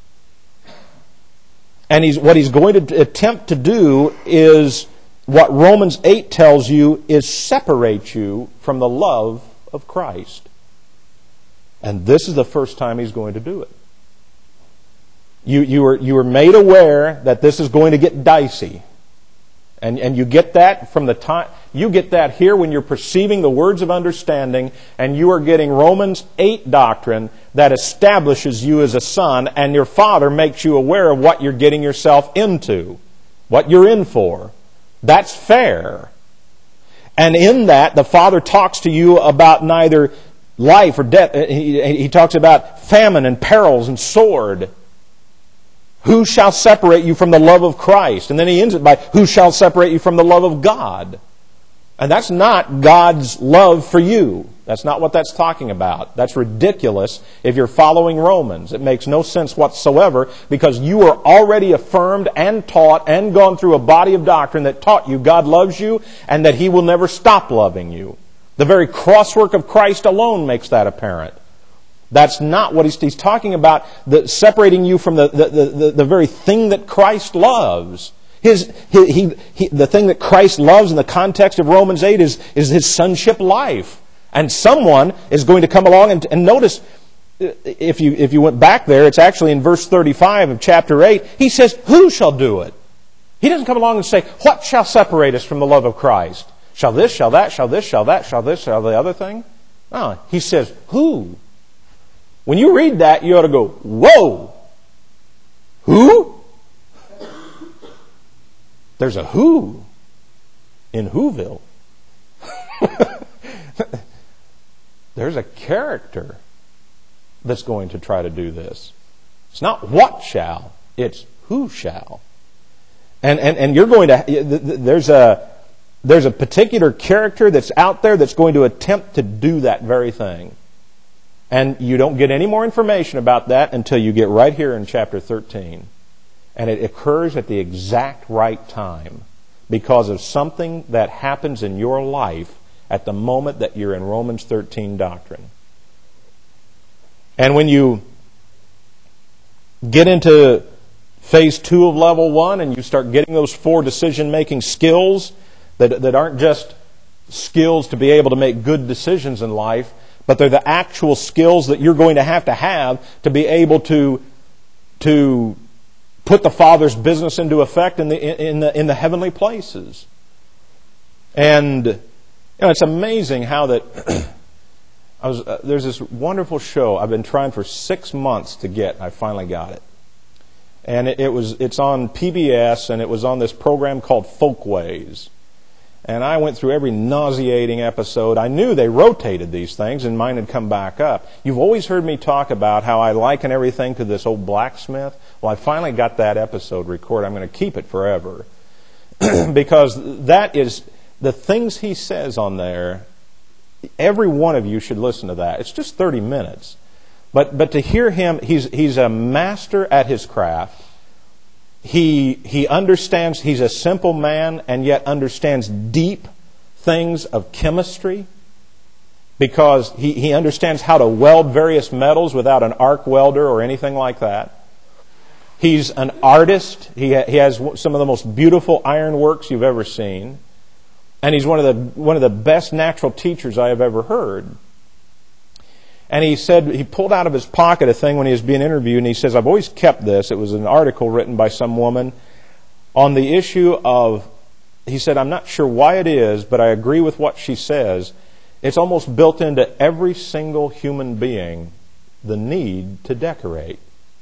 And he's, what he's going to attempt to do is what Romans eight tells you is separate you from the love of Christ. And this is the first time he's going to do it. You, you, were, you were made aware that this is going to get dicey. And, and you get that from the time, you get that here when you're perceiving the words of understanding, and you are getting Romans eight doctrine that establishes you as a son, and your father makes you aware of what you're getting yourself into, what you're in for. That's fair. And in that, the father talks to you about neither life or death. He, he talks about famine and perils and sword. Who shall separate you from the love of Christ? And then he ends it by, who shall separate you from the love of God? And that's not God's love for you. That's not what that's talking about. That's ridiculous if you're following Romans. It makes no sense whatsoever, because you are already affirmed and taught and gone through a body of doctrine that taught you God loves you and that He will never stop loving you. The very crosswork of Christ alone makes that apparent. That's not what he's, he's talking about, the, separating you from the, the, the, the very thing that Christ loves. His, he, he, he, the thing that Christ loves in the context of Romans eight is, is His sonship life. And someone is going to come along and, and notice, if you, if you went back there, it's actually in verse thirty-five of chapter eight, he says, who shall do it? He doesn't come along and say, what shall separate us from the love of Christ? Shall this, shall that, shall this, shall that, shall this, shall the other thing? No, he says, who? When you read that, you ought to go, whoa! Who? There's a who in Whoville. There's a character that's going to try to do this. It's not what shall, it's who shall. And and, and you're going to, there's a, there's a particular character that's out there that's going to attempt to do that very thing. And you don't get any more information about that until you get right here in chapter thirteen. And it occurs at the exact right time because of something that happens in your life at the moment that you're in Romans thirteen doctrine. And when you get into phase two of level one and you start getting those four decision-making skills that, that aren't just skills to be able to make good decisions in life, but they're the actual skills that you're going to have to have to be able to, to put the Father's business into effect in the, in the, in the heavenly places. And you know, it's amazing how that I was. Uh, there's this wonderful show I've been trying for six months to get. I finally got it, and it, it was. It's on P B S, and it was on this program called Folkways. And I went through every nauseating episode. I knew they rotated these things, and mine had come back up. You've always heard me talk about how I liken everything to this old blacksmith. Well, I finally got that episode recorded. I'm going to keep it forever because that is. The things he says on there, every one of you should listen to that. It's just thirty minutes. But but to hear him, he's he's a master at his craft. He he understands, he's a simple man and yet understands deep things of chemistry because he, he understands how to weld various metals without an arc welder or anything like that. He's an artist. He ha, he has some of the most beautiful ironworks you've ever seen. And he's one of the one of the best natural teachers I have ever heard. And he said, he pulled out of his pocket a thing when he was being interviewed, and he says, I've always kept this. It was an article written by some woman on the issue of, he said, I'm not sure why it is, but I agree with what she says. It's almost built into every single human being, the need to decorate.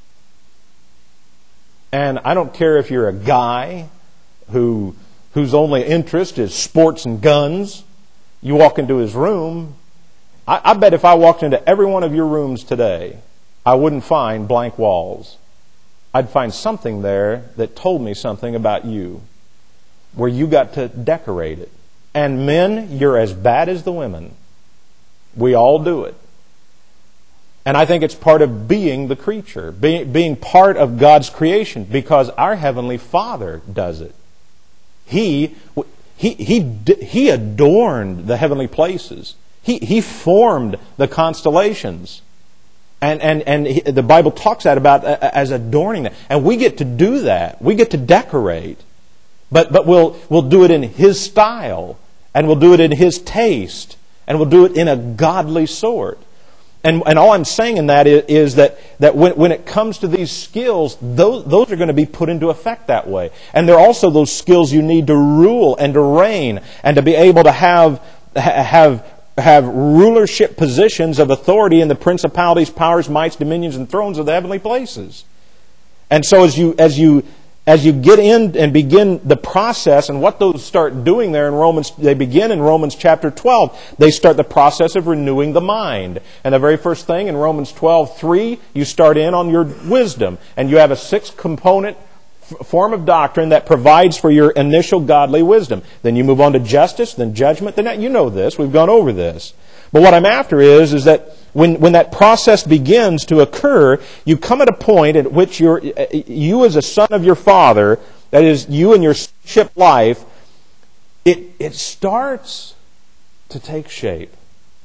And I don't care if you're a guy who... whose only interest is sports and guns. You walk into his room. I, I bet if I walked into every one of your rooms today, I wouldn't find blank walls. I'd find something there that told me something about you, where you got to decorate it. And men, you're as bad as the women. We all do it. And I think it's part of being the creature, being, being part of God's creation, because our Heavenly Father does it. He, he, he, he adorned the heavenly places. He, he formed the constellations. And, and, and he, the Bible talks that about as adorning that. And we get to do that. We get to decorate. But, but we'll, we'll do it in His style. And we'll do it in His taste. And we'll do it in a godly sort. And, and all I'm saying in that is, is that, that when, when it comes to these skills, those, those are going to be put into effect that way. And they're also those skills you need to rule and to reign and to be able to have, have, have rulership positions of authority in the principalities, powers, mights, dominions, and thrones of the heavenly places. And so as you, as you, as you get in and begin the process, and what those start doing there in Romans, they begin in Romans chapter twelve. They start the process of renewing the mind. And the very first thing in Romans twelve three, you start in on your wisdom. And you have a six-component f- form of doctrine that provides for your initial godly wisdom. Then you move on to justice, then judgment. Then that, you know this. We've gone over this. But what I'm after is, is that when, when that process begins to occur, you come at a point at which you're, you as a son of your father, that is, you and your sonship life, it, it starts to take shape.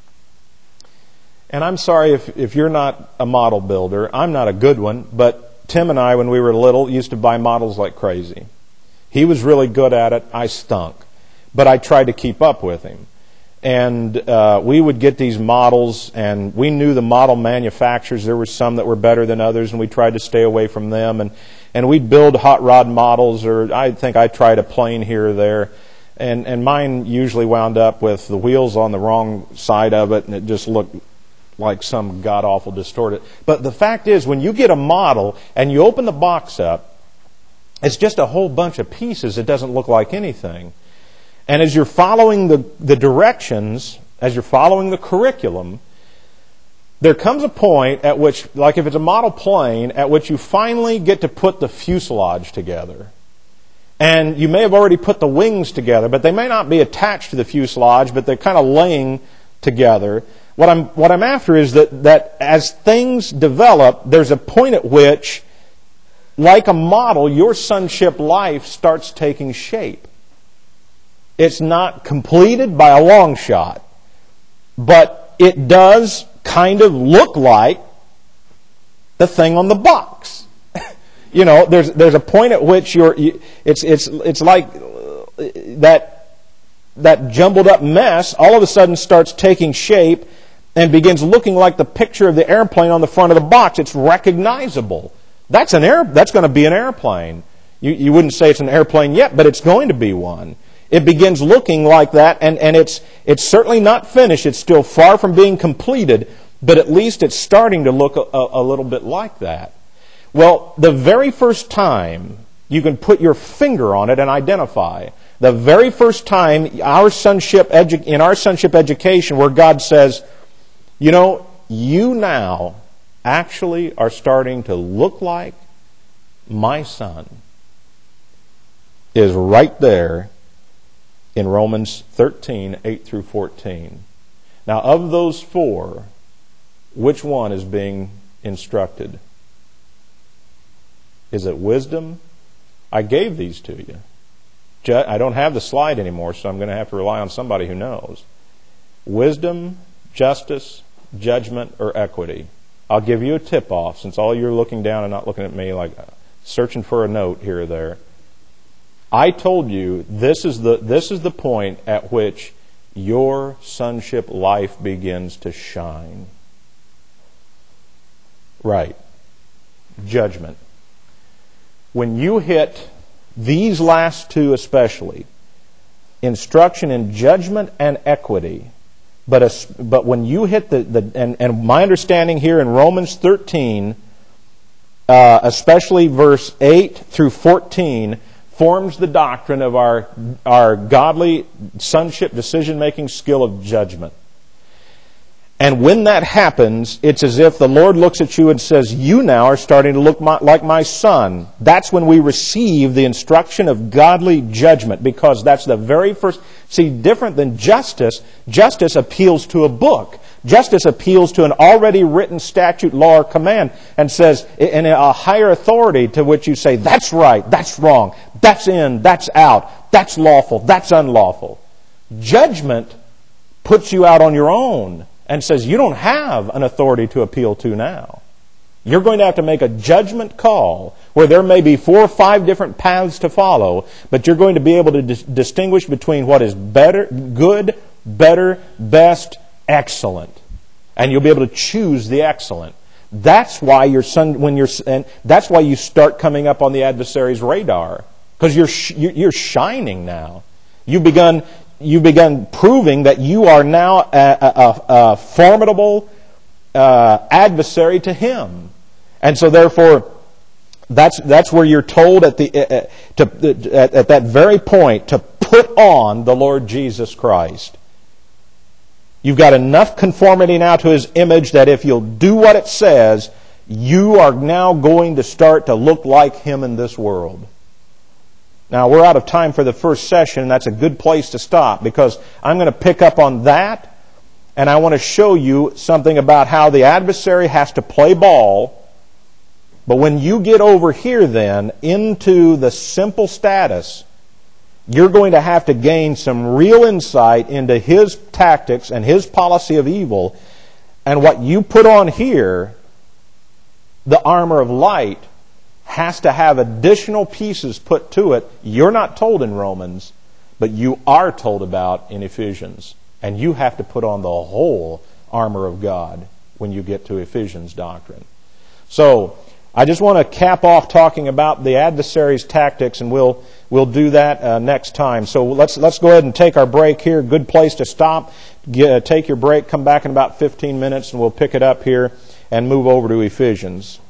And I'm sorry if, if you're not a model builder. I'm not a good one, but Tim and I, when we were little, used to buy models like crazy. He was really good at it. I stunk. But I tried to keep up with him. And uh, we would get these models, and we knew the model manufacturers. There were some that were better than others, and we tried to stay away from them. And, and we'd build hot rod models, or I think I tried a plane here or there. And, and mine usually wound up with the wheels on the wrong side of it, and it just looked like some god-awful distorted. But the fact is, when you get a model and you open the box up, it's just a whole bunch of pieces. It doesn't look like anything. And as you're following the, the directions, as you're following the curriculum, there comes a point at which, like if it's a model plane, at which you finally get to put the fuselage together. And you may have already put the wings together, but they may not be attached to the fuselage, but they're kind of laying together. What I'm, what I'm after is that, that as things develop, there's a point at which, like a model, your sonship life starts taking shape. It's not completed by a long shot, but it does kind of look like the thing on the box. You know, there's there's a point at which you're you, it's it's it's like that that jumbled up mess all of a sudden starts taking shape and begins looking like the picture of the airplane on the front of the box. It's recognizable. That's an air. That's going to be an airplane. You you wouldn't say it's an airplane yet, but it's going to be one. It begins looking like that, and, and it's it's certainly not finished. It's still far from being completed, but at least it's starting to look a, a little bit like that. Well, the very first time you can put your finger on it and identify, the very first time our sonship edu- in our sonship education where God says, you know, you now actually are starting to look like my son, is right there in Romans thirteen, eight through fourteen. Now, of those four, which one is being instructed? Is it wisdom? I gave these to you. Ju- I don't have the slide anymore, so I'm going to have to rely on somebody who knows. Wisdom, justice, judgment, or equity. I'll give you a tip-off, since all you're looking down and not looking at me like searching for a note here or there. I told you this is the this is the point at which your sonship life begins to shine. Right. Judgment. When you hit these last two especially, instruction in judgment and equity, but a, but when you hit the, the and, and my understanding here in Romans thirteen, uh, especially verse eight through fourteen, forms the doctrine of our, our godly sonship decision-making skill of judgment. And when that happens, it's as if the Lord looks at you and says, you now are starting to look my, like my son. That's when we receive the instruction of godly judgment, because that's the very first... See, different than justice, justice appeals to a book. Justice appeals to an already written statute, law, or command, and says, in a higher authority to which you say, that's right, that's wrong, that's in, that's out, that's lawful, that's unlawful. Judgment puts you out on your own and says, you don't have an authority to appeal to now. You're going to have to make a judgment call where there may be four or five different paths to follow, but you're going to be able to dis- distinguish between what is better, good, better, best, excellent. And you'll be able to choose the excellent. That's why your son, when you're, and that's why you start coming up on the adversary's radar, because you're you're shining now. You've begun you've begun proving that you are now a, a, a formidable uh, adversary to him, and so therefore, that's that's where you're told at the uh, to at, at that very point to put on the Lord Jesus Christ. You've got enough conformity now to His image that if you'll do what it says, you are now going to start to look like Him in this world. Now, we're out of time for the first session, and that's a good place to stop, because I'm going to pick up on that, and I want to show you something about how the adversary has to play ball. But when you get over here then into the simple status, you're going to have to gain some real insight into his tactics and his policy of evil. And what you put on here, the armor of light, has to have additional pieces put to it. You're not told in Romans, but you are told about in Ephesians. And you have to put on the whole armor of God when you get to Ephesians doctrine. So, I just want to cap off talking about the adversary's tactics, and we'll we'll do that uh, next time. So let's let's go ahead and take our break here. Good place to stop. Get, take your break. Come back in about fifteen minutes, and we'll pick it up here and move over to Ephesians.